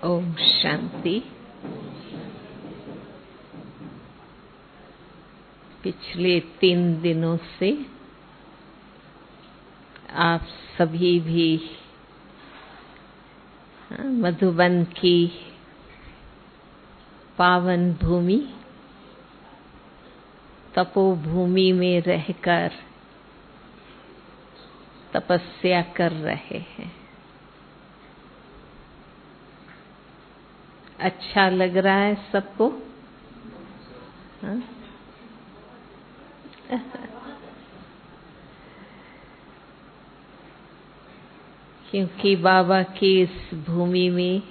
ओम शांति। पिछले 3 दिनों से आप सभी भी मधुबन की पावन भूमि तपोभूमि में रहकर तपस्या कर रहे हैं। अच्छा लग रहा है सबको? हाँ? क्योंकि बाबा की इस भूमि में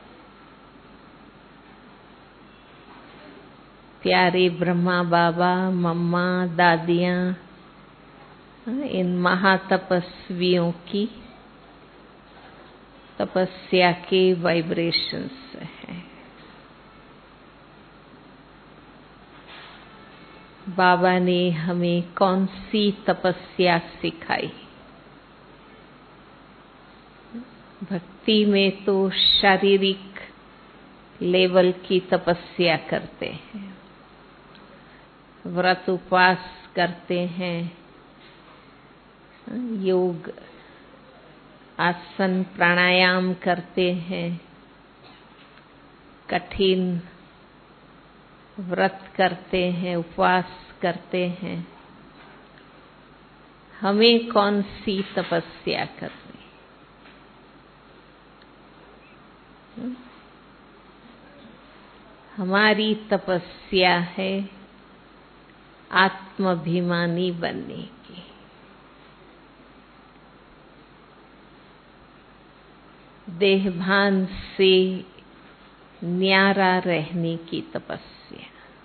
प्यारे ब्रह्मा बाबा, मम्मा, दादियाँ, इन महातपस्वियों की तपस्या के वाइब्रेशंस हैं। बाबा ने हमें कौन सी तपस्या सिखाई? भक्ति में तो शारीरिक लेवल की तपस्या करते हैं, व्रत उपवास करते हैं, योग आसन प्राणायाम करते हैं, कठिन व्रत करते हैं, उपवास करते हैं। हमें कौन सी तपस्या करनी? हमारी तपस्या है आत्माभिमानी बनने की। देहभान से न्यारा रहने की तपस्या।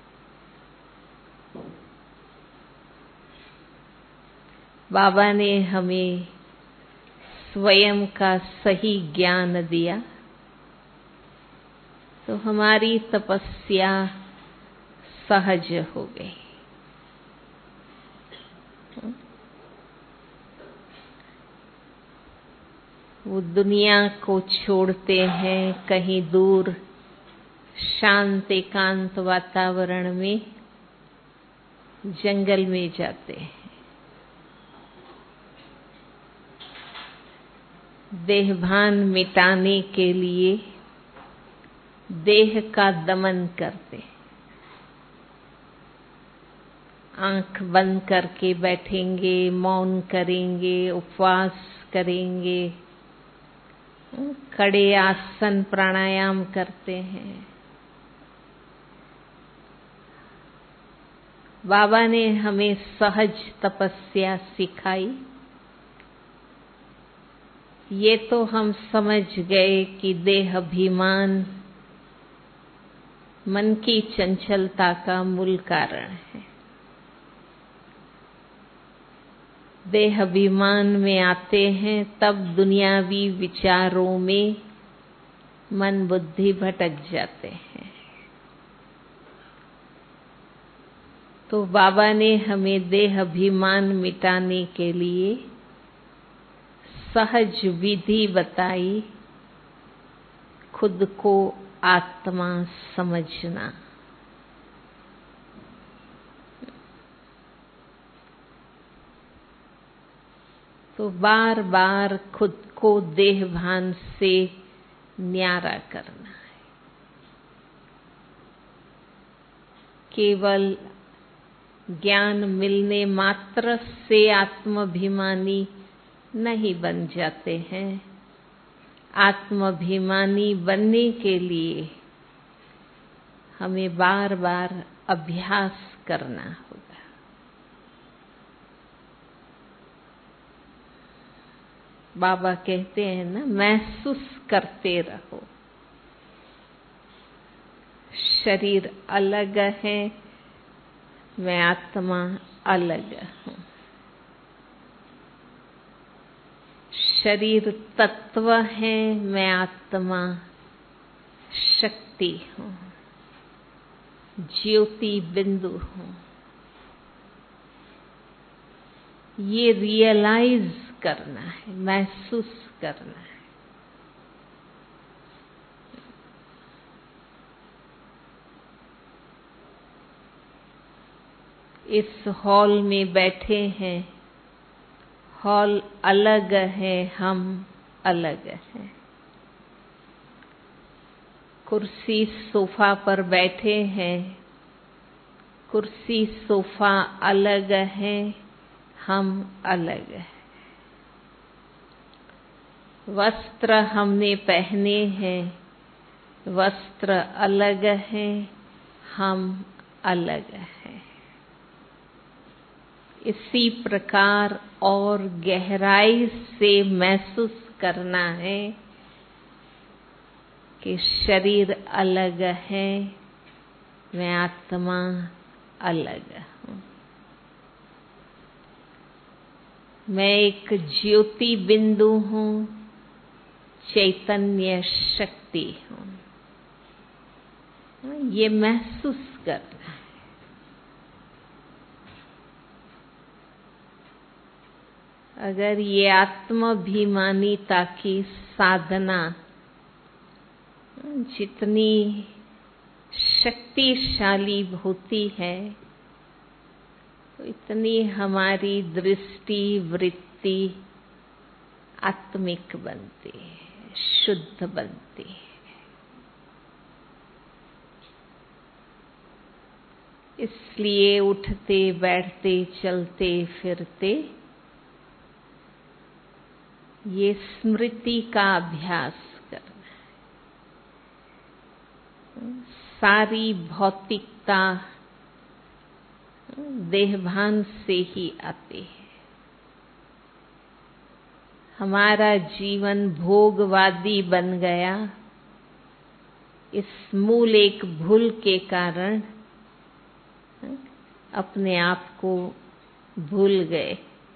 बाबा ने हमें स्वयं का सही ज्ञान दिया तो हमारी तपस्या सहज हो गई। वो दुनिया को छोड़ते हैं, कहीं दूर शांत एकांत वातावरण में जंगल में जाते हैं। देहभान मिटाने के लिए देह का दमन करते हैं। आंख बंद करके बैठेंगे, मौन करेंगे, उपवास करेंगे, खड़े आसन प्राणायाम करते हैं। बाबा ने हमें सहज तपस्या सिखाई। ये तो हम समझ गए कि देह अभिमान मन की चंचलता का मूल कारण है। देह अभिमान में आते हैं तब दुनियावी विचारों में मन बुद्धि भटक जाते हैं। तो बाबा ने हमें देह अभिमान मिटाने के लिए सहज विधि बताई, खुद को आत्मा समझना। तो बार बार खुद को देहभान से न्यारा करना है। केवल ज्ञान मिलने मात्र से आत्माभिमानी नहीं बन जाते हैं। आत्माभिमानी बनने के लिए हमें बार बार अभ्यास करना होगा। बाबा कहते हैं ना, महसूस करते रहो। शरीर अलग है, मैं आत्मा अलग हूँ। शरीर तत्व है, मैं आत्मा शक्ति हूँ, ज्योति बिंदु हूँ। ये रियलाइज करना है, महसूस करना है। इस हॉल में बैठे हैं, हॉल अलग है, हम अलग हैं। कुर्सी सोफा पर बैठे हैं, कुर्सी सोफा अलग है, हम अलग हैं। वस्त्र हमने पहने हैं, वस्त्र अलग हैं, हम अलग हैं। इसी प्रकार और गहराई से महसूस करना है कि शरीर अलग है, मैं आत्मा अलग हूँ। मैं एक ज्योति बिंदु हूँ, चैतन्य शक्ति हूँ। ये महसूस करना है। अगर ये आत्माभिमानिता की साधना जितनी शक्तिशाली होती है, तो इतनी हमारी दृष्टि वृत्ति आत्मिक बनती है, शुद्ध बनती है। इसलिए उठते बैठते चलते फिरते ये स्मृति का अभ्यास करना है। सारी भौतिकता देहभान से ही आती है। हमारा जीवन भोगवादी बन गया, इस मूल एक भूल के कारण अपने आप को भूल गए।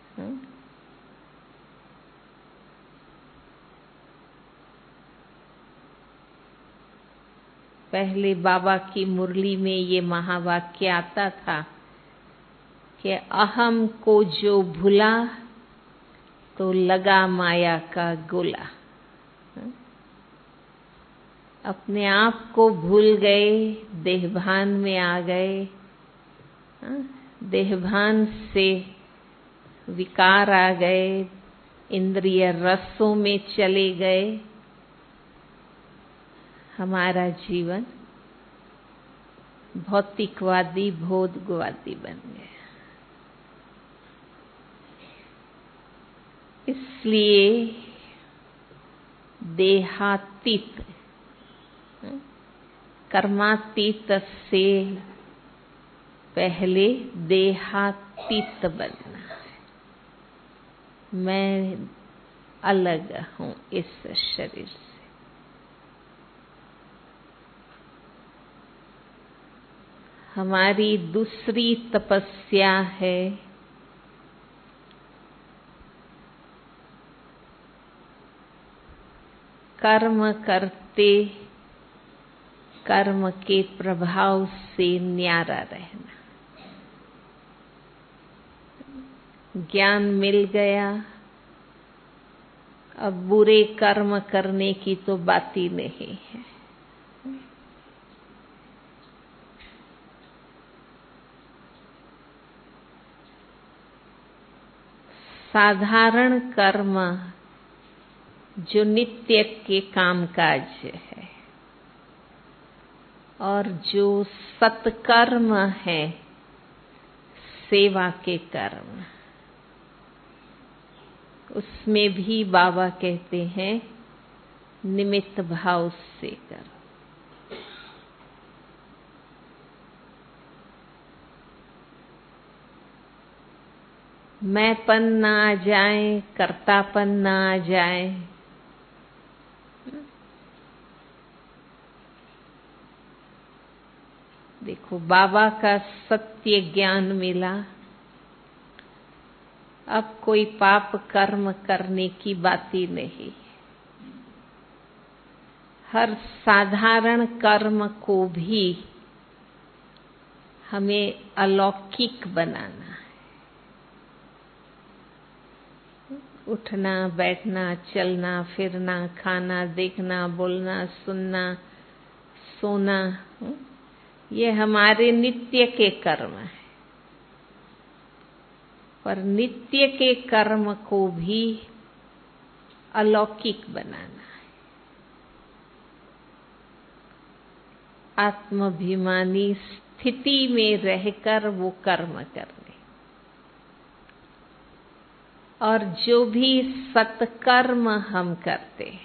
पहले बाबा की मुरली में ये महावाक्य आता था कि अहम को जो भुला तो लगा माया का गोला। अपने आप को भूल गए, देहभान में आ गए, देहभान से विकार आ गए, इंद्रिय रसों में चले गए। हमारा जीवन भौतिकवादी भोगवादी बन गया। इसलिए देहातीत कर्मातीत से पहले देहातीत बनना है। मैं अलग हूँ इस शरीर से। हमारी दूसरी तपस्या है कर्म करते कर्म के प्रभाव से न्यारा रहना। ज्ञान मिल गया, अब बुरे कर्म करने की तो बात ही नहीं है। साधारण कर्म जो नित्य के कामकाज है और जो सत्कर्म है, सेवा के कर्म, उसमें भी बाबा कहते हैं निमित्त भाव से करो। मैंपन ना आ जाए, कर्तापन ना आ जाए। देखो बाबा का सत्य ज्ञान मिला, अब कोई पाप कर्म करने की बात ही नहीं। हर साधारण कर्म को भी हमें अलौकिक बनाना है। उठना, बैठना, चलना, फिरना, खाना, देखना, बोलना, सुनना, सोना, ये हमारे नित्य के कर्म हैं। पर नित्य के कर्म को भी अलौकिक बनाना है। आत्माभिमानी स्थिति में रहकर वो कर्म करने, और जो भी सत्कर्म हम करते हैं,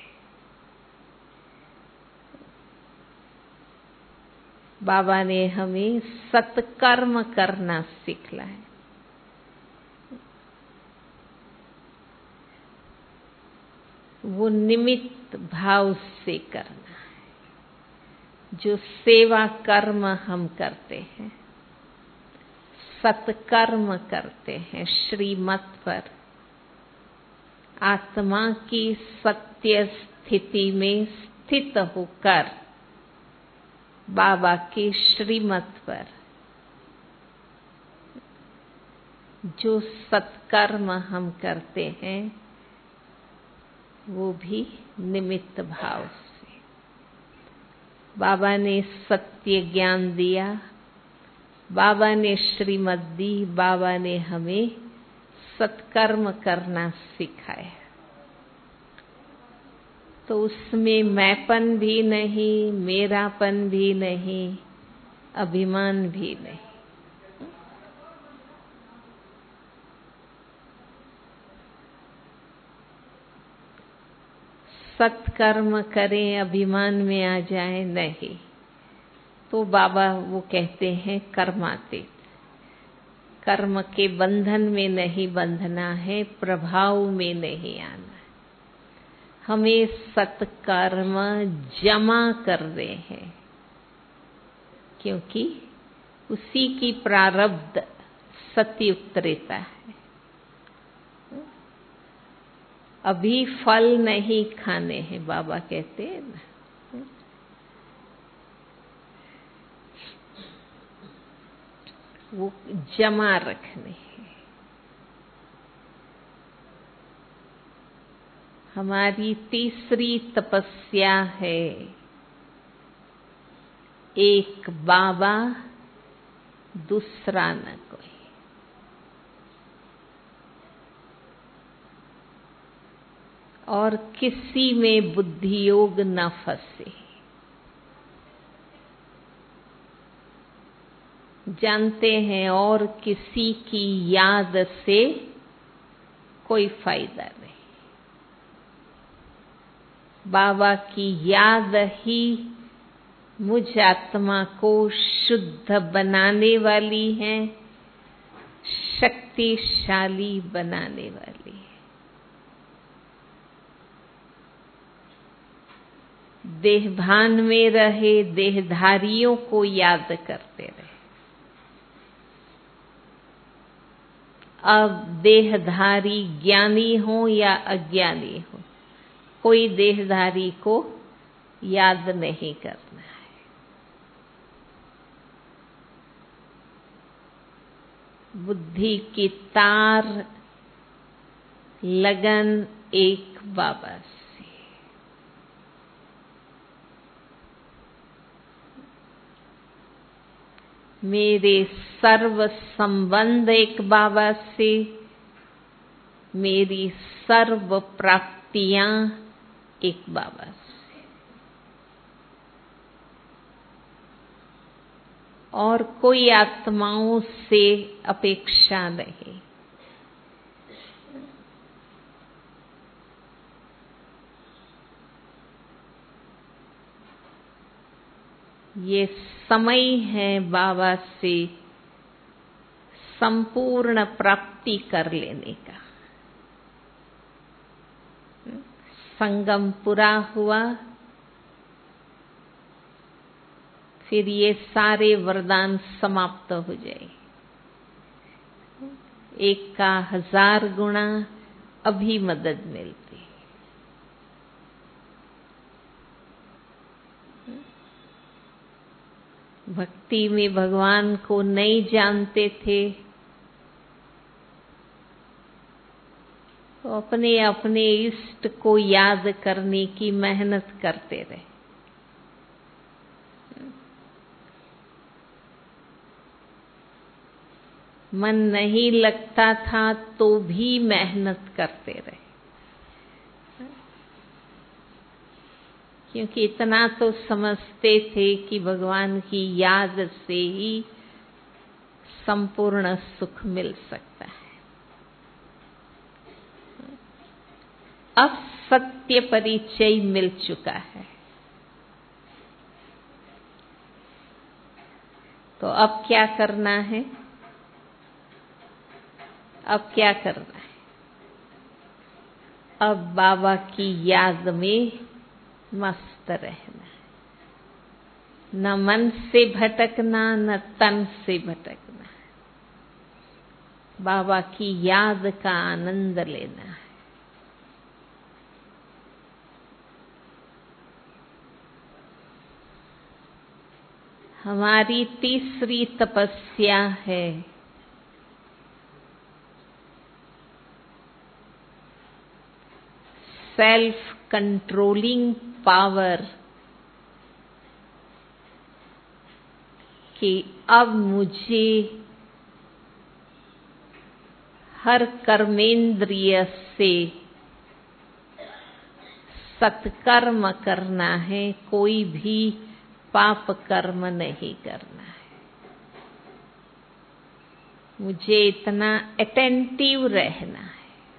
बाबा ने हमें सत्कर्म करना सिखलाया। वो निमित्त भाव से करना है। जो सेवा कर्म हम करते हैं, सत्कर्म करते हैं, श्रीमत पर आत्मा की सत्य स्थिति में स्थित होकर बाबा के श्रीमत पर जो सत्कर्म हम करते हैं, वो भी निमित्त भाव से। बाबा ने सत्य ज्ञान दिया, बाबा ने श्रीमत दी, बाबा ने हमें सत्कर्म करना सिखाया। तो उसमें मैंपन भी नहीं, मेरापन भी नहीं, अभिमान भी नहीं। सत्कर्म करें, अभिमान में आ जाए नहीं, तो बाबा वो कहते हैं कर्मातीत। कर्म के बंधन में नहीं बंधना है, प्रभाव में नहीं आना। हमें सत्कर्म जमा कर रहे हैं, क्योंकि उसी की प्रारब्ध सतयुक्त रहता है। अभी फल नहीं खाने हैं, बाबा कहते हैं ना। वो जमा रखने हैं। हमारी तीसरी तपस्या है, एक बाबा दूसरा न कोई। और किसी में बुद्धि योग न फंसे। जानते हैं और किसी की याद से कोई फायदा नहीं। बाबा की याद ही मुझ आत्मा को शुद्ध बनाने वाली है, शक्तिशाली बनाने वाली है। देहभान में रहे, देहधारियों को याद करते रहे। अब देहधारी ज्ञानी हो या अज्ञानी हो, कोई देहधारी को याद नहीं करना है। बुद्धि की तार लगन एक बाबा से। मेरे सर्व संबंध एक बाबा से, मेरी सर्व प्राप्तियां एक बाबा से, और कोई आत्माओं से अपेक्षा नहीं। ये समय है बाबा से संपूर्ण प्राप्ति कर लेने का। संगम पूरा हुआ, फिर ये सारे वरदान समाप्त हो जाए। एक का 1000 गुना अभी मदद मिलती। भक्ति में भगवान को नहीं जानते थे, तो अपने अपने इष्ट को याद करने की मेहनत करते रहे। मन नहीं लगता था तो भी मेहनत करते रहे, क्योंकि इतना तो समझते थे कि भगवान की याद से ही संपूर्ण सुख मिल सकता है। अब सत्य परिचय मिल चुका है, तो अब क्या करना है? अब क्या करना है? अब बाबा की याद में मस्त रहना है, न मन से भटकना, न तन से भटकना, बाबा की याद का आनंद लेना है। हमारी तीसरी तपस्या है सेल्फ कंट्रोलिंग पावर, कि अब मुझे हर कर्मेंद्रिय से सत्कर्म करना है, कोई भी पाप कर्म नहीं करना है। मुझे इतना अटेंटिव रहना है।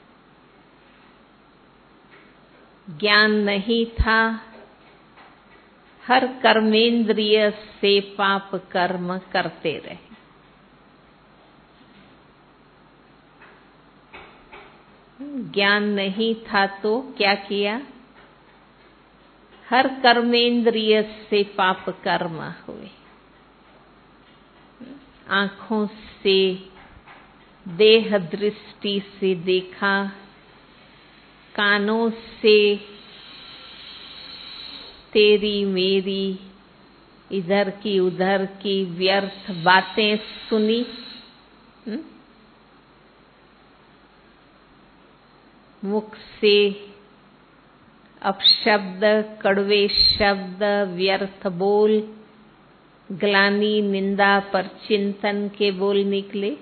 ज्ञान नहीं था, हर कर्मेंद्रिय से पाप कर्म करते रहे। ज्ञान नहीं था तो क्या किया? हर कर्मेंद्रिय से पाप कर्म हुए। आंखों से, देह दृष्टि से देखा, कानों से तेरी मेरी इधर की उधर की व्यर्थ बातें सुनी, मुख से अपशब्द, कड़वे शब्द, व्यर्थ बोल, ग्लानि, निंदा पर चिंतन के बोल निकले।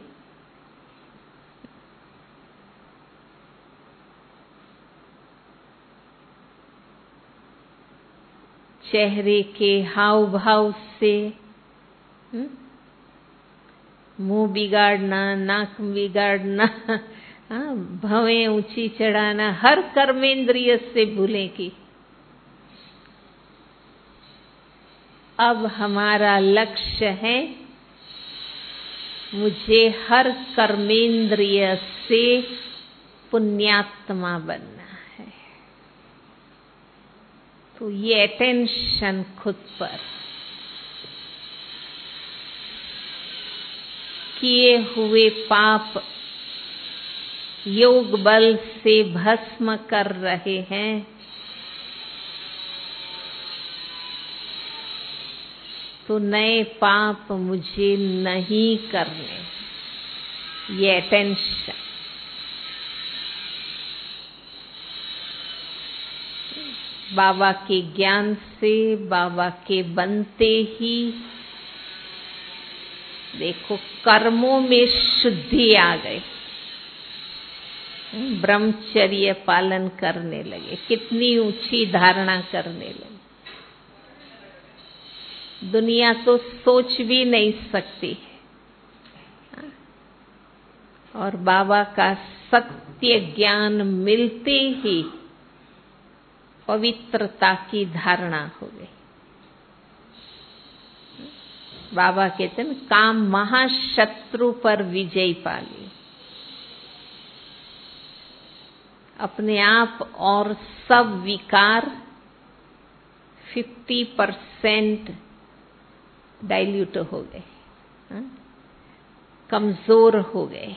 चेहरे के हाव भाव से मुंह बिगाड़ना, नाक बिगाड़ना, भवें ऊंची चढ़ाना, हर कर्मेंद्रिय से भूलें की अब हमारा लक्ष्य है मुझे हर कर्मेंद्रिय से पुण्यात्मा बनना है। तो ये अटेंशन खुद पर, किए हुए पाप योग बल से भस्म कर रहे हैं, तो नए पाप मुझे नहीं करने। ये अटेंशन, बाबा के ज्ञान से, बाबा के बनते ही देखो कर्मों में शुद्धि आ गई, ब्रह्मचर्य पालन करने लगे, कितनी ऊंची धारणा करने लगे। दुनिया तो सोच भी नहीं सकती, और बाबा का सत्य ज्ञान मिलते ही पवित्रता की धारणा हो गई। बाबा कहते हैं काम महाशत्रु पर विजय पा ली। अपने आप और सब विकार 50% डाइल्यूट हो गए, कमजोर हो गए।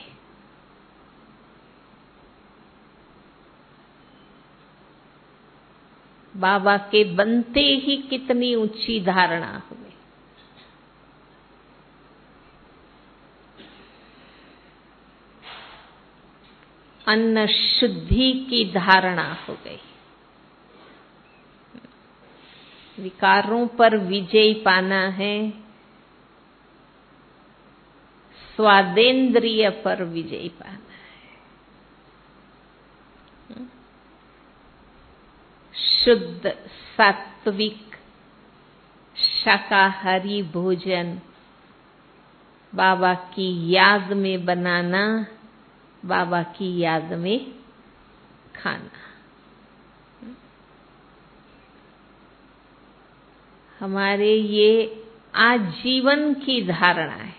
बाबा के बनते ही कितनी ऊंची धारणा हो गई। अन्न शुद्धि की धारणा हो गई। विकारों पर विजय पाना है, स्वादेंद्रिय पर विजय पाना है। शुद्ध सात्विक शाकाहारी भोजन बाबा की याद में बनाना, बाबा की याद में खाना। हमारे ये आजीवन की धारणा है।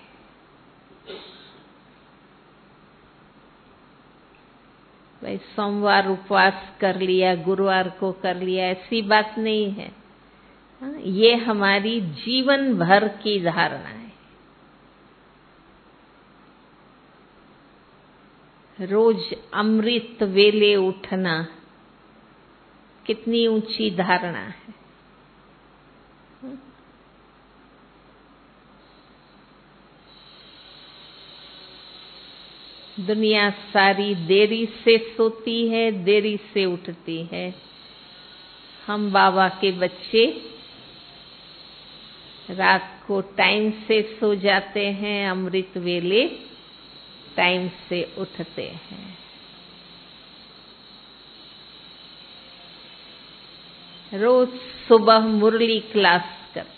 भाई सोमवार उपवास कर लिया, गुरुवार को कर लिया, ऐसी बात नहीं है। ये हमारी जीवन भर की धारणा है। रोज अमृत वेले उठना कितनी ऊंची धारणा है। दुनिया सारी देरी से सोती है, देरी से उठती है। हम बाबा के बच्चे रात को टाइम से सो जाते हैं, अमृत वेले टाइम से उठते हैं। रोज सुबह मुरली क्लास करते,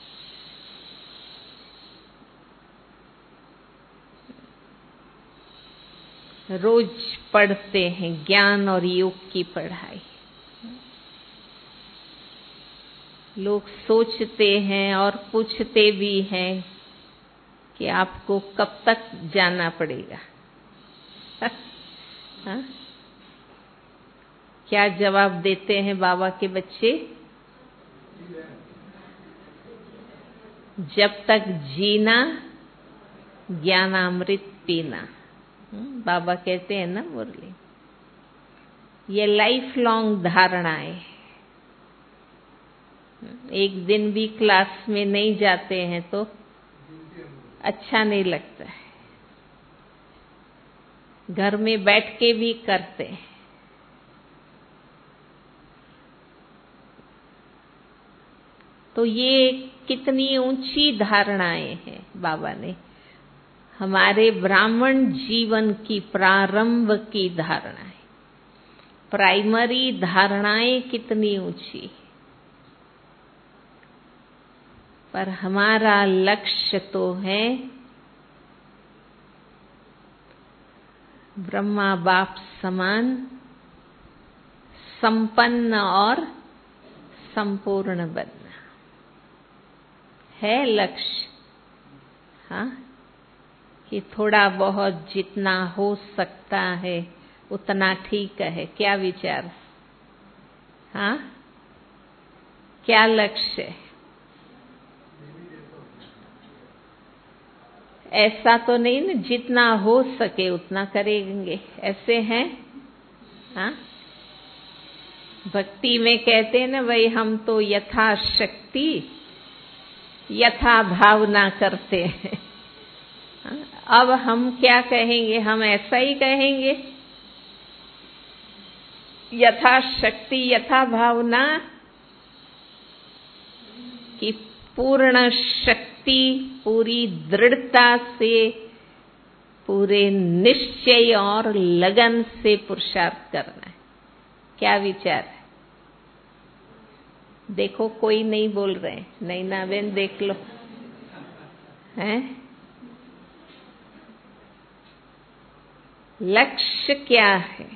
रोज पढ़ते हैं ज्ञान और योग की पढ़ाई। लोग सोचते हैं और पूछते भी हैं कि आपको कब तक जाना पड़ेगा। हाँ? क्या जवाब देते हैं बाबा के बच्चे? जब तक जीना ज्ञानामृत पीना। बाबा कहते हैं ना मुरली, ये लाइफ लॉन्ग धारणाएं। एक दिन भी क्लास में नहीं जाते हैं तो अच्छा नहीं लगता है। घर में बैठ के भी करते हैं। तो ये कितनी ऊंची धारणाएं हैं बाबा ने। हमारे ब्राह्मण जीवन की प्रारंभ की धारणाएं, प्राइमरी धारणाएं कितनी ऊंची। पर हमारा लक्ष्य तो है ब्रह्मा बाप समान संपन्न और संपूर्ण बनना है लक्ष्य। हाँ, कि थोड़ा बहुत जितना हो सकता है उतना ठीक है। क्या विचार? हाँ, क्या लक्ष्य है? ऐसा तो नहीं ना जितना हो सके उतना करेंगे, ऐसे हैं? हाँ, भक्ति में कहते हैं ना भाई, हम तो यथाशक्ति यथा भावना करते हैं। अब हम क्या कहेंगे? हम ऐसा ही कहेंगे, यथाशक्ति यथा भावना की पूर्ण शक्ति, पूरी दृढ़ता से, पूरे निश्चय और लगन से पुरुषार्थ करना है। क्या विचार है? देखो कोई नहीं बोल रहे। नैना बहन देख लो, हैं? लक्ष्य क्या है?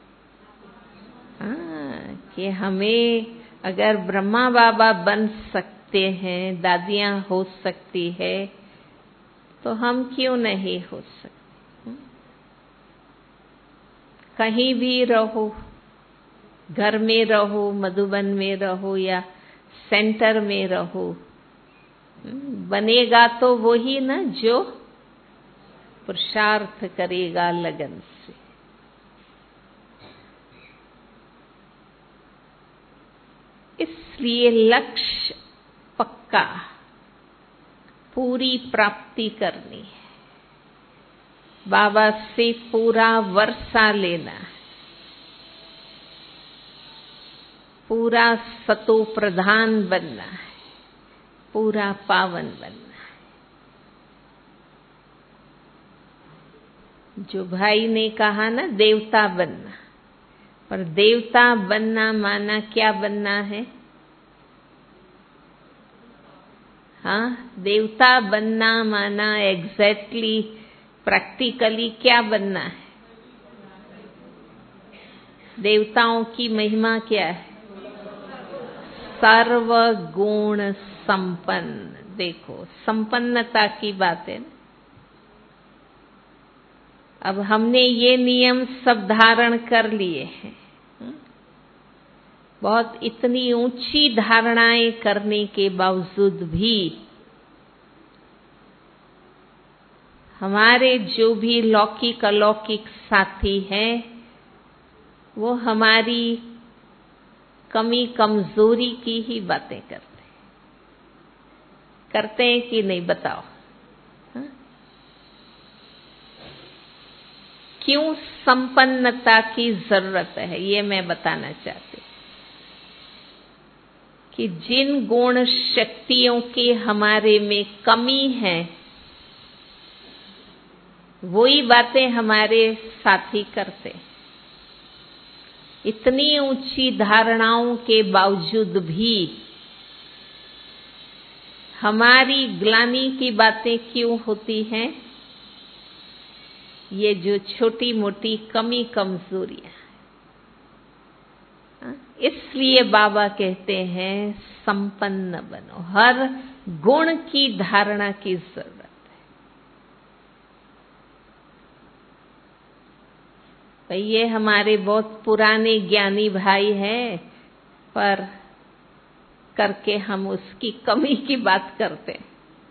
हाँ, कि हमें अगर ब्रह्मा बाबा बन सकते हैं, दादियां हो सकती है, तो हम क्यों नहीं हो सकते? कहीं भी रहो, घर में रहो, मधुबन में रहो या सेंटर में रहो, बनेगा तो वही ना जो पुरुषार्थ करेगा लगन से। इसलिए लक्ष्य पक्का, पूरी प्राप्ति करनी है। बाबा से पूरा वर्षा लेना है, पूरा सतो प्रधान बनना है, पूरा पावन बनना है। जो भाई ने कहा ना देवता बनना, पर देवता बनना माना क्या बनना है? हाँ, देवता बनना माना एग्जैक्टली प्रैक्टिकली क्या बनना है? देवताओं की महिमा क्या है? सर्वगुण संपन्न। देखो, संपन्नता की बात है ना। अब हमने ये नियम सब धारण कर लिए हैं। बहुत इतनी ऊंची धारणाएं करने के बावजूद भी हमारे जो भी लौकिक अलौकिक साथी हैं, वो हमारी कमी कमजोरी की ही बातें करते हैं कि नहीं? बताओ। हा? क्यों संपन्नता की जरूरत है, ये मैं बताना चाहती हूँ कि जिन गुण शक्तियों की हमारे में कमी है, वही बातें हमारे साथी करते। इतनी ऊंची धारणाओं के बावजूद भी हमारी ग्लानि की बातें क्यों होती हैं? ये जो छोटी मोटी कमी कमजोरियां, इसलिए बाबा कहते हैं संपन्न बनो। हर गुण की धारणा की जरूरत है। भाई, ये हमारे बहुत पुराने ज्ञानी भाई हैं, पर करके हम उसकी कमी की बात करते हैं।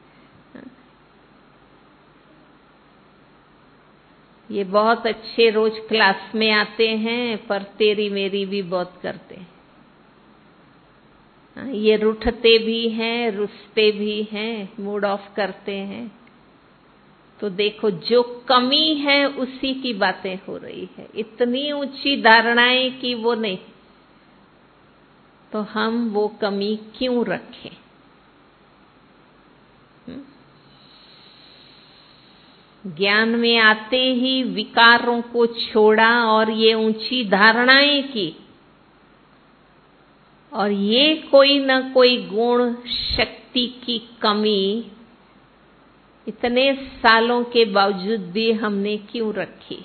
ये बहुत अच्छे रोज क्लास में आते हैं, पर तेरी मेरी भी बहुत करते हैं। ये रूठते भी हैं, रुसते भी हैं, मूड ऑफ करते हैं। तो देखो, जो कमी है उसी की बातें हो रही है। इतनी ऊंची धारणाएं कि वो नहीं, तो हम वो कमी क्यों रखें? ज्ञान में आते ही विकारों को छोड़ा और ये ऊंची धारणाएं की, और ये कोई न कोई गुण शक्ति की कमी इतने सालों के बावजूद भी हमने क्यों रखी?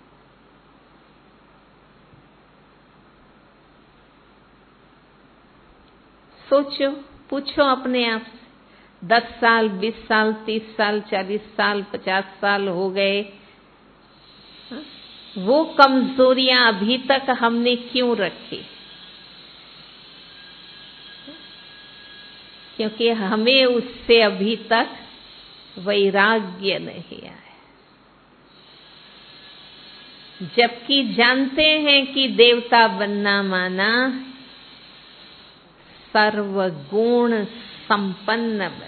सोचो, पूछो अपने आप से। 10 साल, 20 साल, 30 साल, 40 साल, 50 साल हो गए, वो कमजोरियां अभी तक हमने क्यों रखी? क्योंकि हमें उससे अभी तक वैराग्य नहीं आया। जबकि जानते हैं कि देवता बनना माना सर्वगुण संपन्न बनना,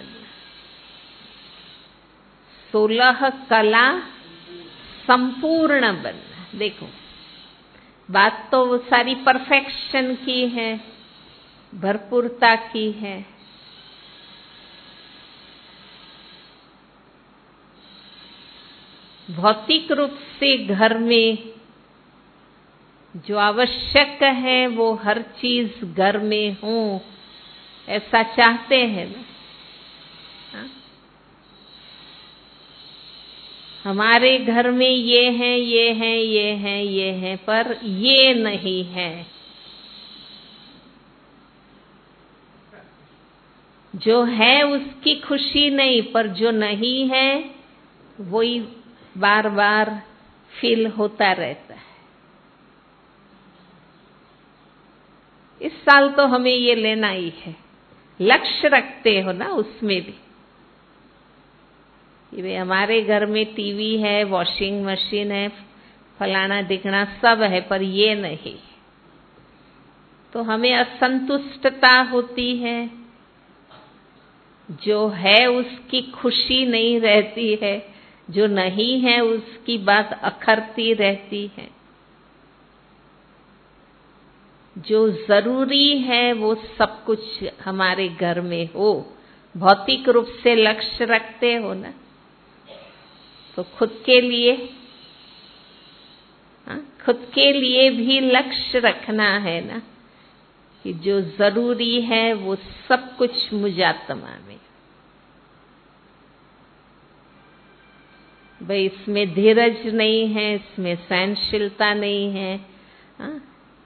16 कला संपूर्ण बनना। देखो, बात तो वो सारी परफेक्शन की है, भरपूरता की है। भौतिक रूप से घर में जो आवश्यक है वो हर चीज घर में हो, ऐसा चाहते हैं ना? हमारे घर में ये है, ये है, ये है, ये है, पर ये नहीं है। जो है उसकी खुशी नहीं, पर जो नहीं है वही बार बार फील होता रहता है। इस साल तो हमें ये लेना ही है। लक्ष्य रखते हो ना उसमें भी कि भाई हमारे घर में टीवी है, वॉशिंग मशीन है, फलाना दिखना सब है, पर ये नहीं। तो हमें असंतुष्टता होती है। जो है उसकी खुशी नहीं रहती है, जो नहीं है उसकी बात अखरती रहती है। जो जरूरी है वो सब कुछ हमारे घर में हो। भौतिक रूप से लक्ष्य रखते हो ना, तो खुद के लिए खुद के लिए भी लक्ष्य रखना है ना, कि जो जरूरी है वो सब कुछ मुजात्मा में। भाई इसमें धीरज नहीं है, इसमें सहनशीलता नहीं है, हाँ?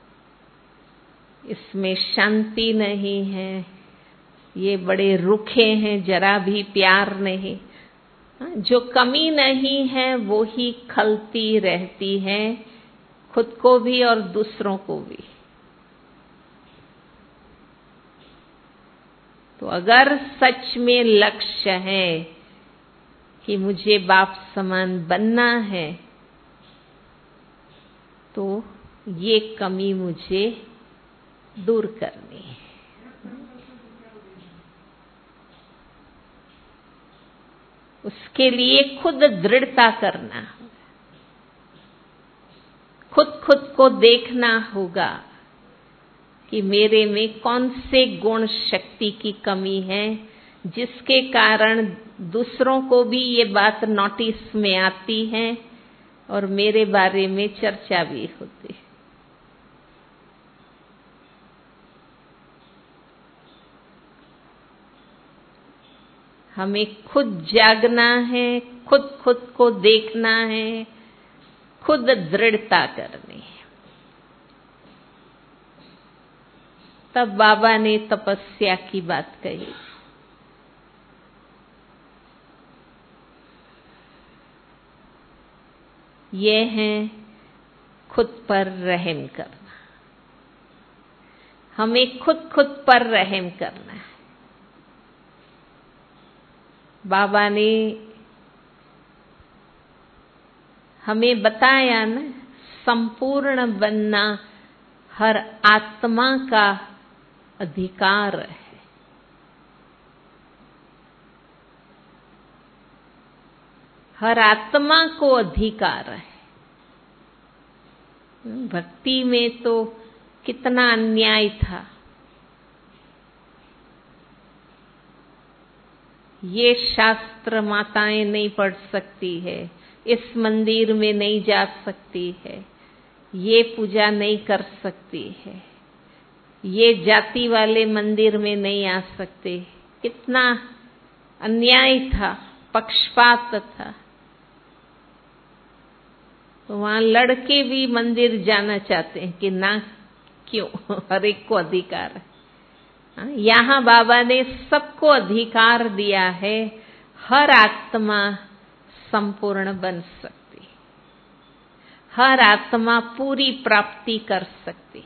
इसमें शांति नहीं है, ये बड़े रुखे हैं, जरा भी प्यार नहीं। जो कमी नहीं है वो ही खलती रहती है, खुद को भी और दूसरों को भी। तो अगर सच में लक्ष्य है कि मुझे बाप समान बनना है, तो ये कमी मुझे दूर करनी है। उसके लिए खुद दृढ़ता करना होगा, खुद को देखना होगा कि मेरे में कौन से गुण शक्ति की कमी है, जिसके कारण दूसरों को भी ये बात नोटिस में आती है और मेरे बारे में चर्चा भी होती है। हमें खुद जागना है, खुद को देखना है, खुद दृढ़ता करनी है। तब बाबा ने तपस्या की बात कही। ये है खुद पर रहम करना। हमें खुद पर रहम करना है। बाबा ने हमें बताया ना, संपूर्ण बनना हर आत्मा का अधिकार है। हर आत्मा को अधिकार है। भक्ति में तो कितना अन्याय था। ये शास्त्र माताएं नहीं पढ़ सकती है, इस मंदिर में नहीं जा सकती है, ये पूजा नहीं कर सकती है, ये जाति वाले मंदिर में नहीं आ सकते। कितना अन्याय था, पक्षपात था। तो वहां लड़के भी मंदिर जाना चाहते हैं कि ना, क्यों? हर एक को अधिकार है। यहाँ बाबा ने सबको अधिकार दिया है। हर आत्मा संपूर्ण बन सकती, हर आत्मा पूरी प्राप्ति कर सकती।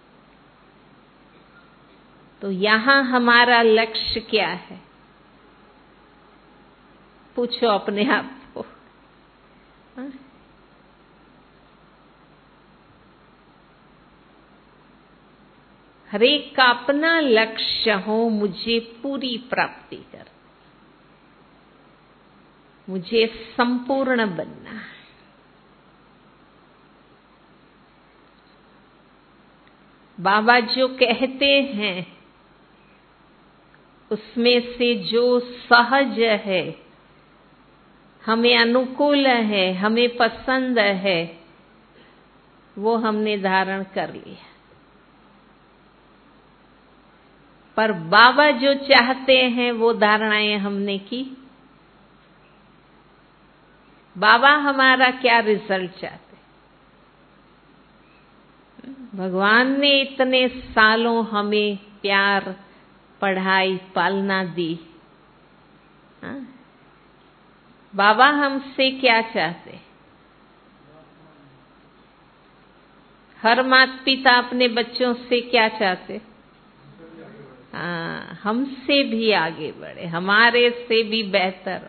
तो यहाँ हमारा लक्ष्य क्या है? पूछो अपने आप को। हर एक का अपना लक्ष्य हो, मुझे पूरी प्राप्ति कर, मुझे संपूर्ण बनना है। बाबा जो कहते हैं उसमें से जो सहज है, हमें अनुकूल है, हमें पसंद है, वो हमने धारण कर लिया। पर बाबा जो चाहते हैं वो धारणाएं हमने की। बाबा हमारा क्या रिजल्ट चाहते? भगवान ने इतने सालों हमें प्यार, पढ़ाई, पालना दी। बाबा हमसे क्या चाहते? हर माता पिता अपने बच्चों से क्या चाहते? हमसे भी आगे बढ़े, हमारे से भी बेहतर।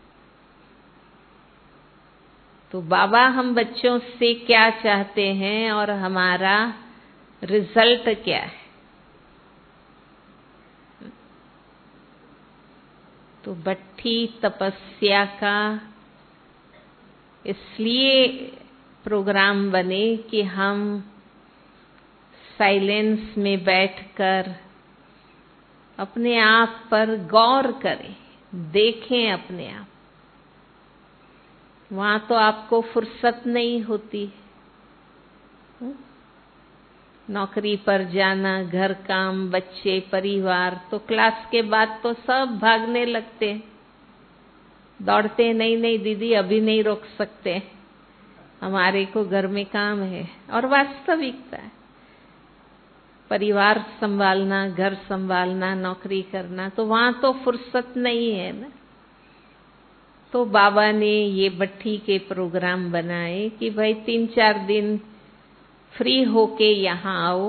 तो बाबा हम बच्चों से क्या चाहते हैं और हमारा रिजल्ट क्या है? तो बट्ठी तपस्या का इसलिए प्रोग्राम बने कि हम साइलेंस में बैठकर अपने आप पर गौर करें, देखें अपने आप। वहां तो आपको फुर्सत नहीं होती, नौकरी पर जाना, घर काम, बच्चे, परिवार, तो क्लास के बाद तो सब भागने लगते हैं, दौड़ते, नहीं नहीं दीदी अभी नहीं रोक सकते, हमारे को घर में काम है। और वास्तविकता है, परिवार संभालना, घर संभालना, नौकरी करना, तो वहां तो फुर्सत नहीं है ना। तो बाबा ने ये भट्ठी के प्रोग्राम बनाए कि भाई 3-4 दिन फ्री होके यहाँ आओ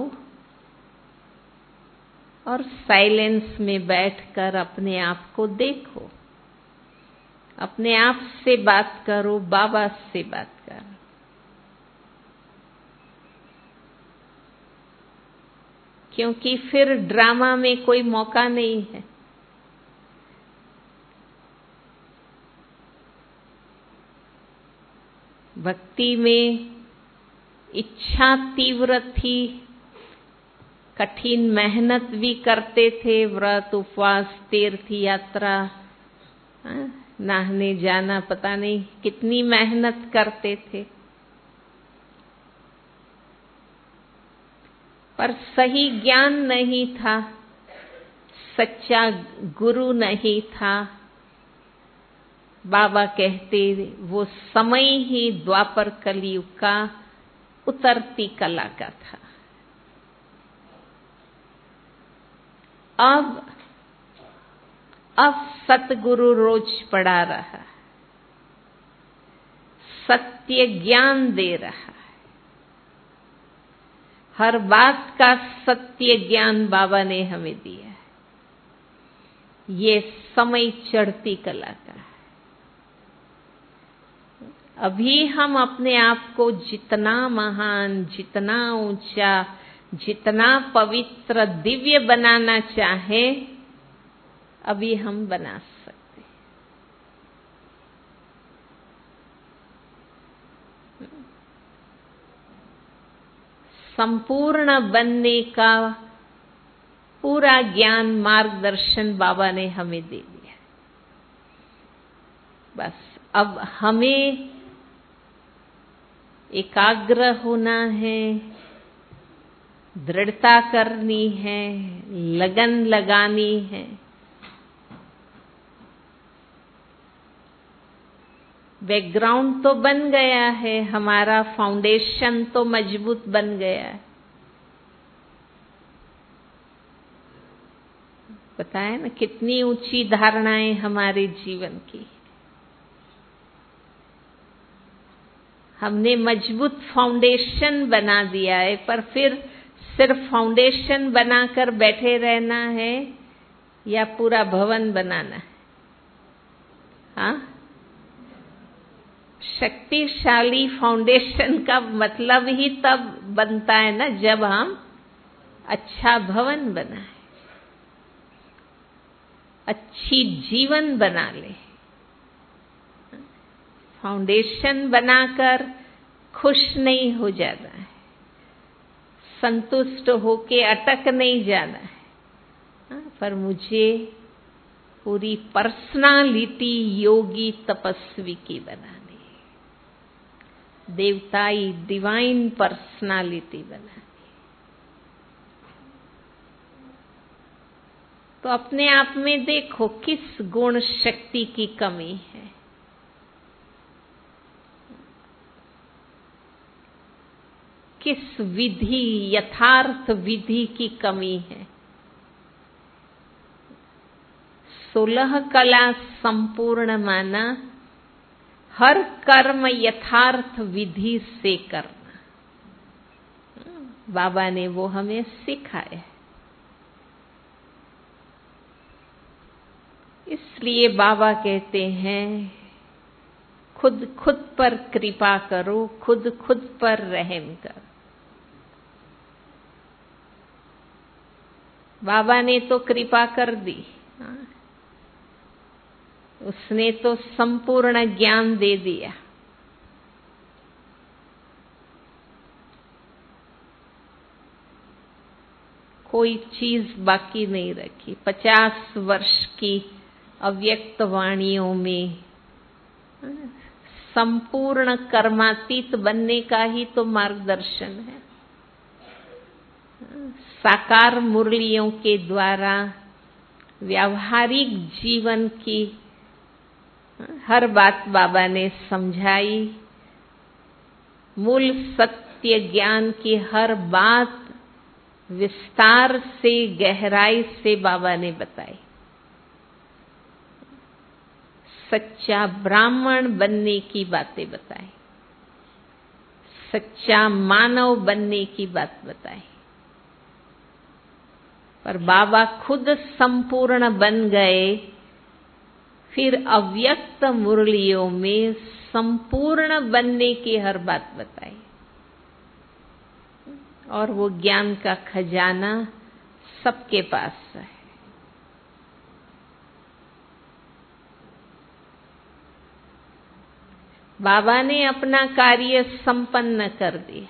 और साइलेंस में बैठकर अपने आप को देखो, अपने आप से बात करो, बाबा से बात करो। क्योंकि फिर ड्रामा में कोई मौका नहीं है। भक्ति में इच्छा तीव्र थी, कठिन मेहनत भी करते थे, व्रत, उपवास, तीर्थ यात्रा, नहाने जाना, पता नहीं कितनी मेहनत करते थे, पर सही ज्ञान नहीं था, सच्चा गुरु नहीं था। बाबा कहते वो समय ही द्वापर कलयुग का उतरती कला का था। अब सतगुरु रोज पढ़ा रहा, सत्य ज्ञान दे रहा है, हर बात का सत्य ज्ञान बाबा ने हमें दिया है। ये समय चढ़ती कला का है। अभी हम अपने आप को जितना महान, जितना ऊंचा, जितना पवित्र, दिव्य बनाना चाहें, अभी हम बना सकते हैं। संपूर्ण बनने का पूरा ज्ञान, मार्गदर्शन बाबा ने हमें दे दिया। बस अब हमें एकाग्र होना है, दृढ़ता करनी है, लगन लगानी है। बैकग्राउंड तो बन गया है, हमारा फाउंडेशन तो मजबूत बन गया है। पता है ना कितनी ऊंची धारणाएं हमारे जीवन की। हमने मजबूत फाउंडेशन बना दिया है, पर फिर सिर्फ फाउंडेशन बनाकर बैठे रहना है या पूरा भवन बनाना है? हाँ, शक्तिशाली फाउंडेशन का मतलब ही तब बनता है ना जब हम अच्छा भवन बनाए, अच्छी जीवन बना ले। फाउंडेशन बनाकर खुश नहीं हो जाना है, संतुष्ट होके अटक नहीं जाना है, पर मुझे पूरी पर्सनालिटी योगी तपस्वी की बनानी है, देवताई डिवाइन पर्सनालिटी बनानी। तो अपने आप में देखो किस गुण शक्ति की कमी है। किस विधि, यथार्थ विधि की कमी है। 16 कला संपूर्ण माना, हर कर्म यथार्थ विधि से करना। बाबा ने वो हमें सिखाया है। इसलिए बाबा कहते हैं खुद खुद पर कृपा करो, खुद खुद पर रहम करो। बाबा ने तो कृपा कर दी, उसने तो संपूर्ण ज्ञान दे दिया। कोई चीज बाकी नहीं रखी। 50 वर्ष की अव्यक्त वाणियों में संपूर्ण कर्मातीत बनने का ही तो मार्गदर्शन है। साकार मुरलियों के द्वारा व्यावहारिक जीवन की हर बात बाबा ने समझाई। मूल सत्य ज्ञान की हर बात विस्तार से, गहराई से बाबा ने बताई। सच्चा ब्राह्मण बनने की बातें बताई, सच्चा मानव बनने की बात बताई। पर बाबा खुद संपूर्ण बन गए, फिर अव्यक्त मुरलियों में संपूर्ण बनने की हर बात बताई। और वो ज्ञान का खजाना सबके पास है। बाबा ने अपना कार्य संपन्न कर दिया,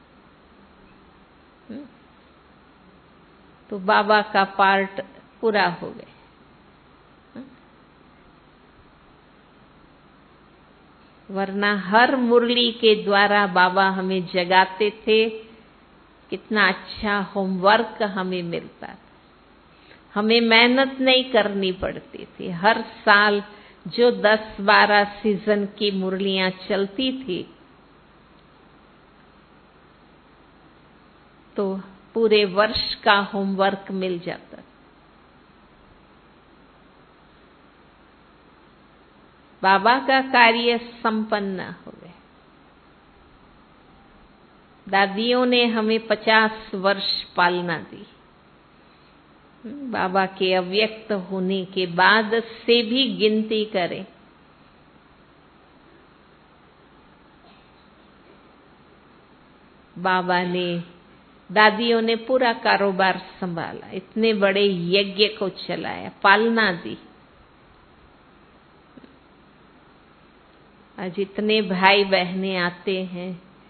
तो बाबा का पार्ट पूरा हो गया। वरना हर मुरली के द्वारा बाबा हमें जगाते थे। कितना अच्छा होमवर्क हमें मिलता था, हमें मेहनत नहीं करनी पड़ती थी। हर साल जो 10-12 सीजन की मुरलियां चलती थी, तो पूरे वर्ष का होमवर्क मिल जाता। बाबा का कार्य संपन्न हो गया। दादियों ने हमें 50 वर्ष पालना दी। बाबा के अव्यक्त होने के बाद से भी गिनती करें, बाबा ने, दादियों ने पूरा कारोबार संभाला, इतने बड़े यज्ञ को चलाया, पालना दी। आज इतने भाई बहनें आते हैं,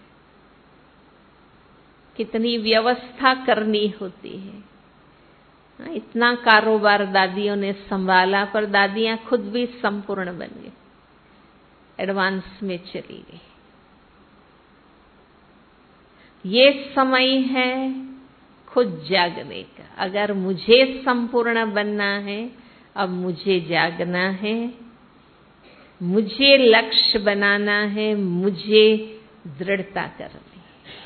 कितनी व्यवस्था करनी होती है। इतना कारोबार दादियों ने संभाला, पर दादियां खुद भी संपूर्ण बन गई, एडवांस में चली गई। ये समय है खुद जागने का। अगर मुझे संपूर्ण बनना है, अब मुझे जागना है, मुझे लक्ष्य बनाना है, मुझे दृढ़ता करनी है।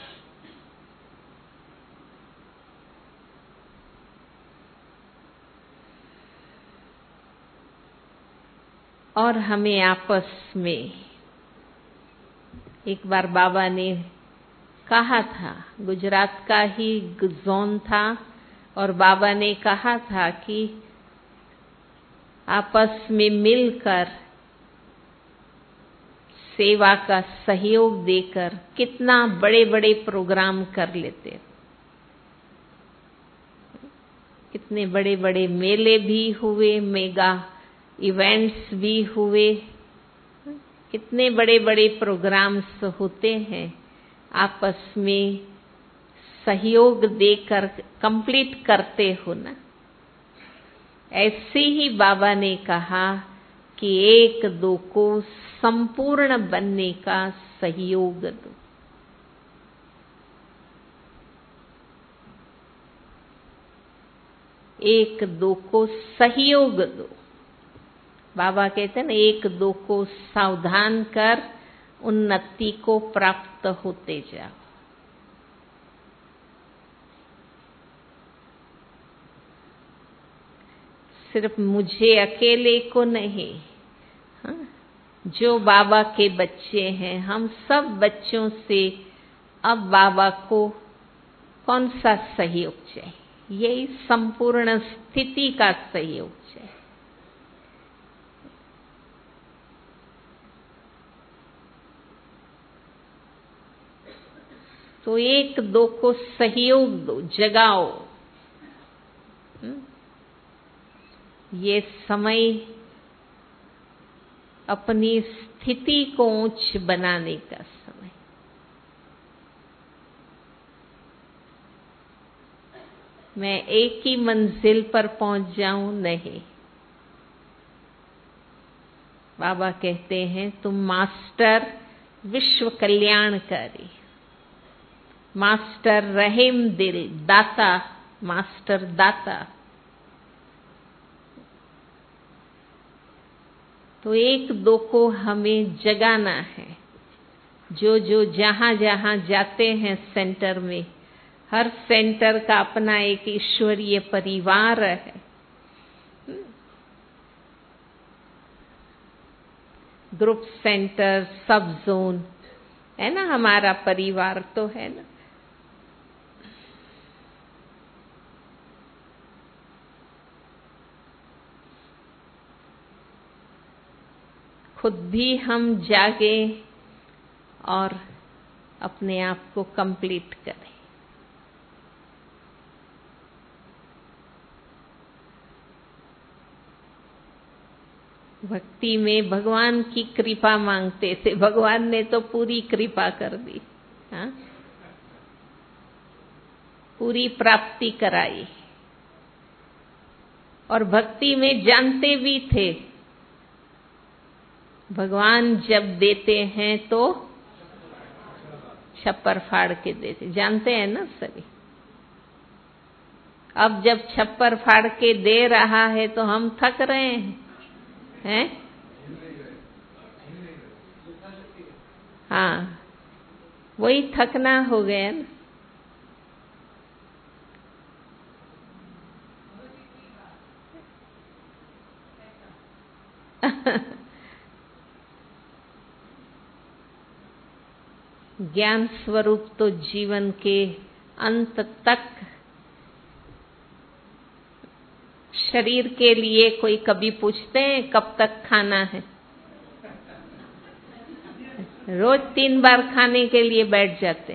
और हमें आपस में, एक बार बाबा ने कहा था, गुजरात का ही जोन था, और बाबा ने कहा था कि आपस में मिलकर सेवा का सहयोग देकर कितना बड़े बड़े प्रोग्राम कर लेते। कितने बड़े बड़े मेले भी हुए, मेगा इवेंट्स भी हुए, कितने बड़े बड़े प्रोग्राम्स होते हैं। आपस में सहयोग देकर कंप्लीट करते हो ना। ऐसे ही बाबा ने कहा कि 1-2 को संपूर्ण बनने का सहयोग दो। एक दो को सहयोग दो। बाबा कहते हैं ना, 1-2 को सावधान कर उन्नति को प्राप्त होते जाओ। सिर्फ मुझे अकेले को नहीं, हाँ? जो बाबा के बच्चे हैं, हम सब बच्चों से अब बाबा को कौन सा सहयोग चाहिए? यही संपूर्ण स्थिति का सहयोग चाहिए। तो 1-2 को सहयोग दो, जगाओ। ये समय अपनी स्थिति को ऊंच बनाने का समय। मैं एक ही मंजिल पर पहुंच जाऊं, नहीं। बाबा कहते हैं, तुम मास्टर विश्व कल्याणकारी, मास्टर रहीम दिल, दाता, मास्टर दाता। तो एक दो को हमें जगाना है। जो जो जहां जहां जाते हैं सेंटर में, हर सेंटर का अपना एक ईश्वरीय परिवार है। ग्रुप सेंटर, सब जोन है ना, हमारा परिवार तो है ना। खुद भी हम जागे और अपने आप को कंप्लीट करें। भक्ति में भगवान की कृपा मांगते थे, भगवान ने तो पूरी कृपा कर दी। हाँ? पूरी प्राप्ति कराई। और भक्ति में जानते भी थे भगवान जब देते हैं तो छप्पर फाड़ के देते, जानते हैं ना सभी। अब जब छप्पर फाड़ के दे रहा है तो हम थक रहे हैं? हाँ, वही थकना हो गया ना। ज्ञान स्वरूप तो जीवन के अंत तक शरीर के लिए कोई कभी पूछते हैं कब तक खाना है? रोज 3 बार खाने के लिए बैठ जाते।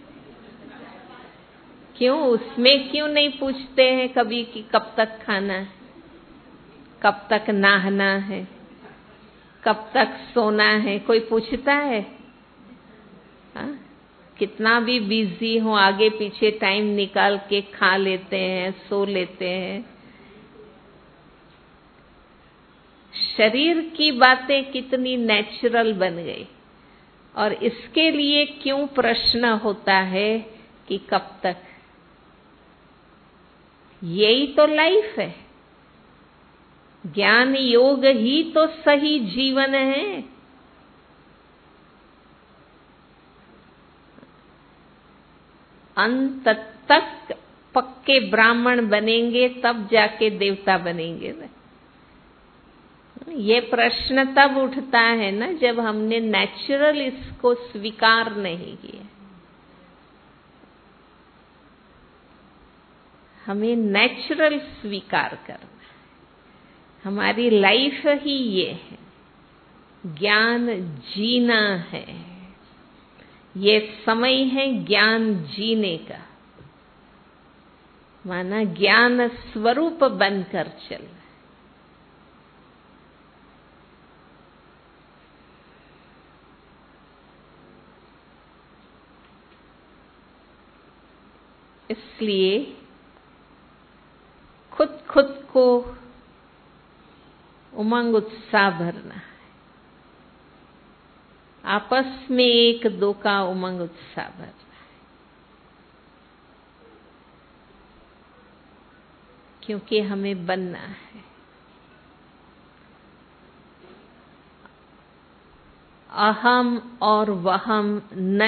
क्यों? उसमें क्यों नहीं पूछते हैं कभी कि कब तक खाना है, कब तक नहाना है, कब तक सोना है? कोई पूछता है? हाँ? कितना भी बिजी हो, आगे पीछे टाइम निकाल के खा लेते हैं, सो लेते हैं। शरीर की बातें कितनी नेचुरल बन गई, और इसके लिए क्यों प्रश्न होता है कि कब तक? यही तो लाइफ है। ज्ञान योग ही तो सही जीवन है। अंत तक पक्के ब्राह्मण बनेंगे तब जाके देवता बनेंगे ना। ये प्रश्न तब उठता है ना जब हमने नेचुरल इसको स्वीकार नहीं किया। हमें नेचुरल स्वीकार करना है। हमारी लाइफ ही ये है, ज्ञान जीना है। ये समय है ज्ञान जीने का, माना ज्ञान स्वरूप बनकर चलना। इसलिए खुद खुद को उमंग उत्साह भरना है। आपस में एक दो का उमंग उत्साह भरना है, क्योंकि हमें बनना है। अहम और वहम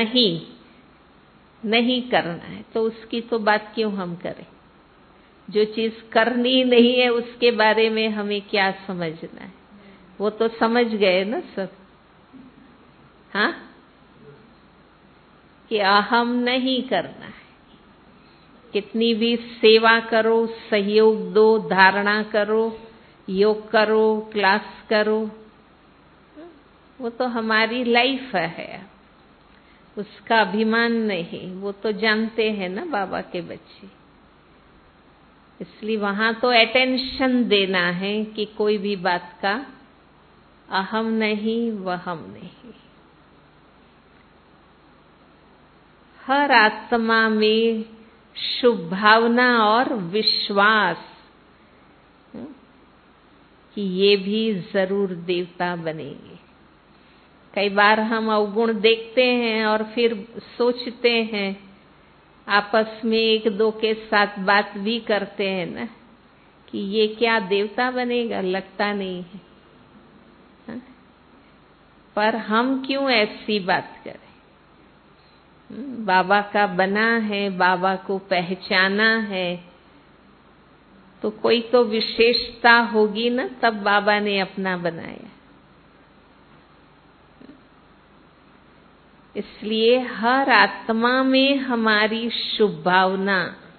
नहीं करना है, तो उसकी तो बात क्यों हम करें? जो चीज करनी नहीं है उसके बारे में हमें क्या समझना है? वो तो समझ गए ना सब। हाँ, कि अहम नहीं करना है। कितनी भी सेवा करो, सहयोग दो, धारणा करो, योग करो, क्लास करो, वो तो हमारी लाइफ है, उसका अभिमान नहीं। वो तो जानते हैं ना बाबा के बच्चे। इसलिए वहां तो अटेंशन देना है कि कोई भी बात का अहम नहीं, वहम नहीं। हर आत्मा में शुभ भावना और विश्वास कि ये भी जरूर देवता बनेंगे। कई बार हम अवगुण देखते हैं और फिर सोचते हैं आपस में एक दो के साथ बात भी करते हैं ना कि ये क्या देवता बनेगा, लगता नहीं है। हाँ? पर हम क्यों ऐसी बात करें? बाबा का बना है, बाबा को पहचाना है, तो कोई तो विशेषता होगी ना, तब बाबा ने अपना बनाया। इसलिए हर आत्मा में हमारी शुभ भावना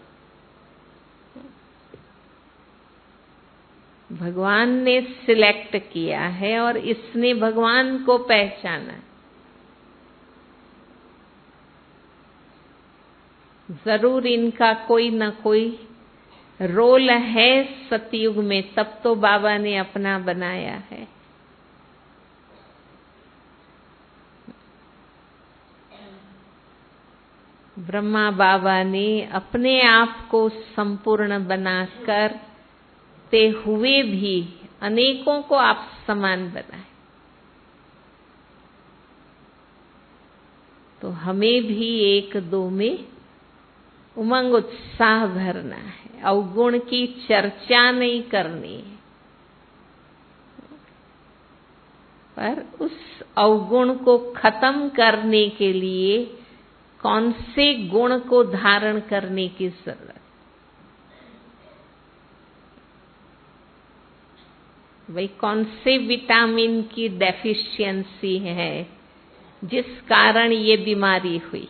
भगवान ने सिलेक्ट किया है और इसने भगवान को पहचाना। जरूर इनका कोई न कोई रोल है सतयुग में, तब तो बाबा ने अपना बनाया है। ब्रह्मा बाबा ने अपने आप को संपूर्ण बनाकर ते हुए भी अनेकों को आप समान बनाए। तो हमें भी एक दो में उमंग उत्साह भरना है, अवगुण की चर्चा नहीं करनी है, पर उस अवगुण को खत्म करने के लिए कौन से गुण को धारण करने की जरूरत। भाई कौन से विटामिन की डेफिशिएंसी है जिस कारण ये बीमारी हुई,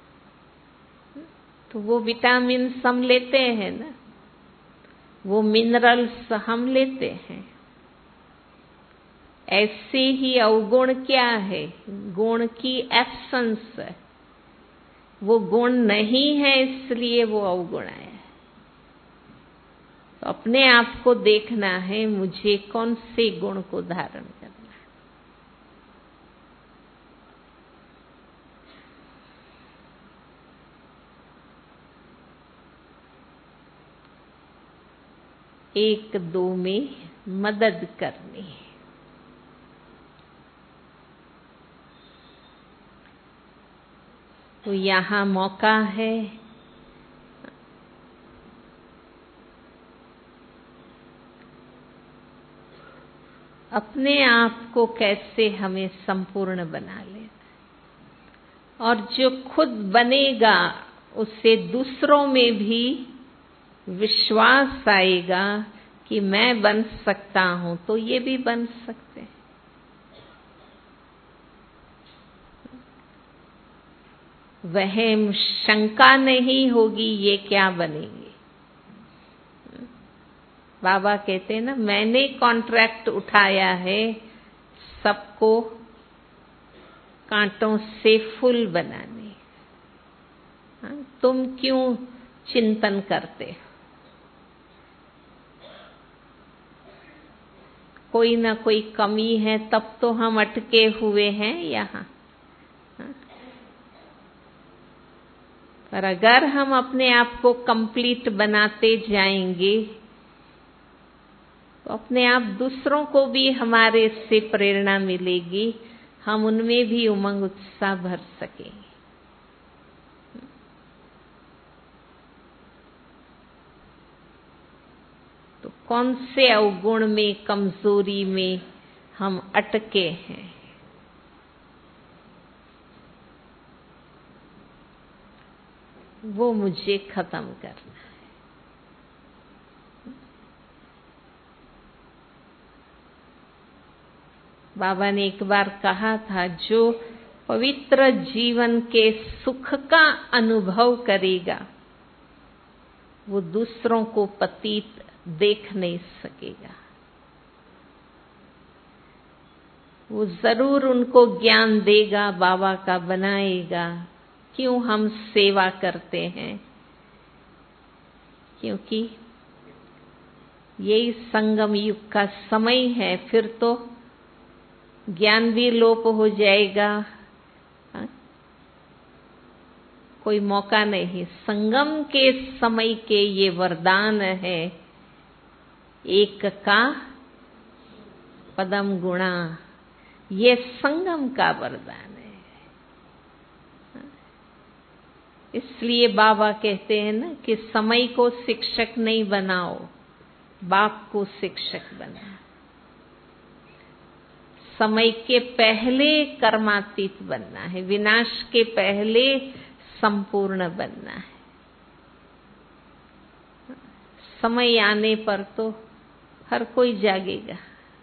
तो वो विटामिन हम लेते हैं ना, वो मिनरल्स हम लेते हैं। ऐसे ही अवगुण क्या है? गुण की एब्सेंस है। वो गुण नहीं है इसलिए वो अवगुण है। तो अपने आप को देखना है, मुझे कौन से गुण को धारण करना है। एक दो में मदद करनी है। तो यहाँ मौका है अपने आप को कैसे हमें संपूर्ण बना लेना, और जो खुद बनेगा उससे दूसरों में भी विश्वास आएगा कि मैं बन सकता हूं, तो ये भी बन सकते हैं। वहम शंका नहीं होगी ये क्या बनेंगे। बाबा कहते हैं ना, मैंने कॉन्ट्रैक्ट उठाया है सबको कांटों से फूल बनाने। तुम क्यों चिंतन करते हो? कोई ना कोई कमी है तब तो हम अटके हुए हैं यहाँ। पर अगर हम अपने आप को कंप्लीट बनाते जाएंगे तो अपने आप दूसरों को भी हमारे से प्रेरणा मिलेगी, हम उनमें भी उमंग उत्साह भर सकेंगे। तो कौन से अवगुण में, कमजोरी में हम अटके हैं, वो मुझे खत्म करना है। बाबा ने एक बार कहा था, जो पवित्र जीवन के सुख का अनुभव करेगा वो दूसरों को पतित देख नहीं सकेगा। वो जरूर उनको ज्ञान देगा, बाबा का बनाएगा। क्यों हम सेवा करते हैं? क्योंकि यही संगम युग का समय है, फिर तो ज्ञान भी लोप हो जाएगा। कोई मौका नहीं। संगम के समय के ये वरदान है, एक का पदम गुणा, ये संगम का वरदान है। इसलिए बाबा कहते हैं ना कि समय को शिक्षक नहीं बनाओ, बाप को शिक्षक बनाओ। समय के पहले कर्मातीत बनना है, विनाश के पहले संपूर्ण बनना है। समय आने पर तो हर कोई जागेगा।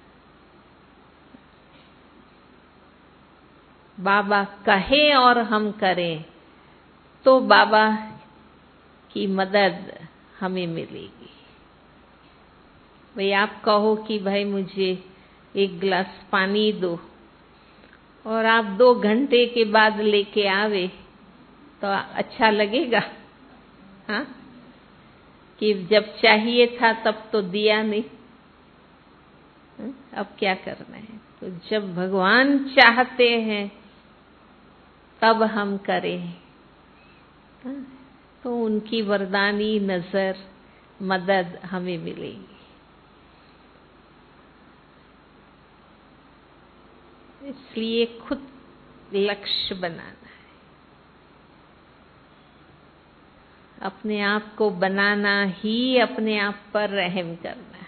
बाबा कहे और हम करें तो बाबा की मदद हमें मिलेगी। भाई आप कहो कि भाई मुझे एक गिलास पानी दो, और आप 2 घंटे के बाद लेके आवे तो अच्छा लगेगा? हाँ, कि जब चाहिए था तब तो दिया नहीं। अब क्या करना है? तो जब भगवान चाहते हैं तब हम करें, तो उनकी वरदानी नजर, मदद हमें मिलेगी। इसलिए खुद लक्ष्य बनाना है, अपने आप को बनाना ही अपने आप पर रहम करना है।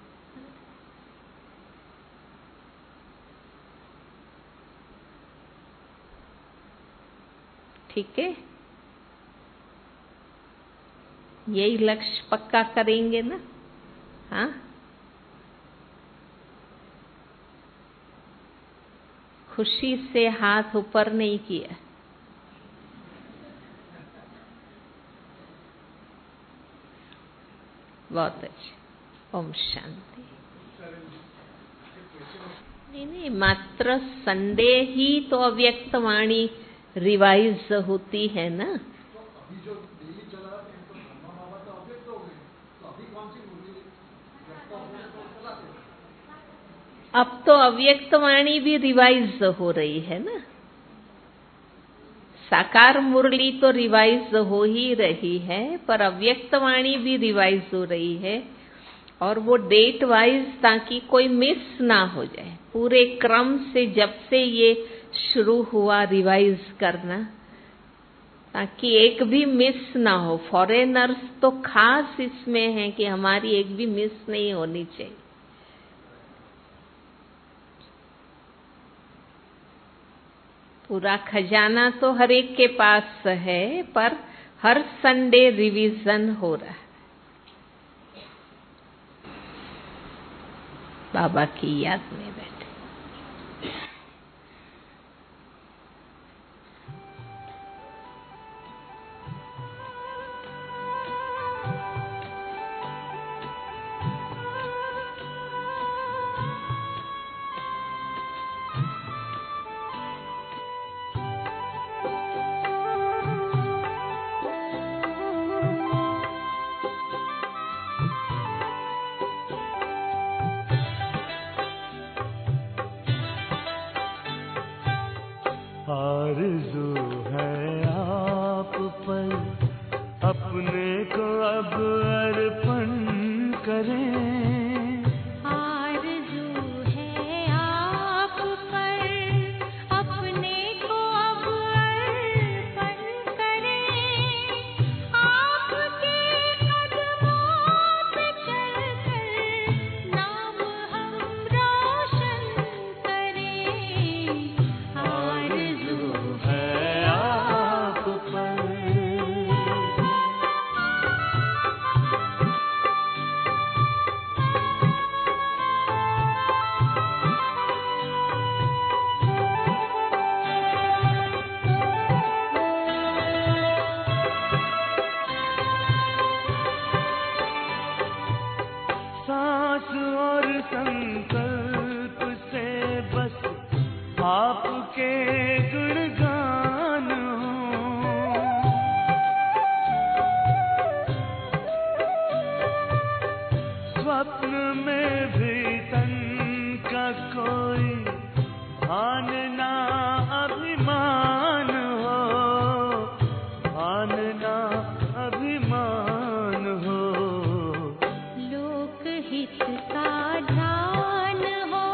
ठीक है, यही लक्ष्य पक्का करेंगे ना? हाँ, खुशी से हाथ ऊपर नहीं किया। बहुत अच्छा। ओम शांति। नहीं, मात्र संडे ही तो अव्यक्त वाणी रिवाइज होती है ना। तो अभी जो डेली चला रहा है तो ब्रह्मा बाबा तो अव्यक्त हो गए, तो अभी कौन सी मुरली चलाते? अब तो अव्यक्त वाणी भी रिवाइज हो रही है ना। साकार मुरली तो रिवाइज हो ही रही है, पर अव्यक्त वाणी भी रिवाइज हो रही है, और वो डेट वाइज, ताकि कोई मिस ना हो जाए। पूरे क्रम से जब से ये शुरू हुआ रिवाइज करना, ताकि एक भी मिस ना हो। फॉरेनर्स तो खास इसमें है कि हमारी एक भी मिस नहीं होनी चाहिए। पूरा खजाना तो हर एक के पास है, पर हर संडे रिवीजन हो रहा है। बाबा की याद में बैठे। आरज़ू है आप पर अपने को अब अर्पण करें। आरज़ू है आप पर अपने को अब अर्पण करें। आपके कदमों पे चलकर नाम हम रोशन करें। आरज़ू है आप पर सांस और संकल्प से बस आपके गुणगान हो। स्वप्न में भी तन का कोई भान ना अभिमान हो, भान ना अभिमान हो। लोकहित का ध्यान हो,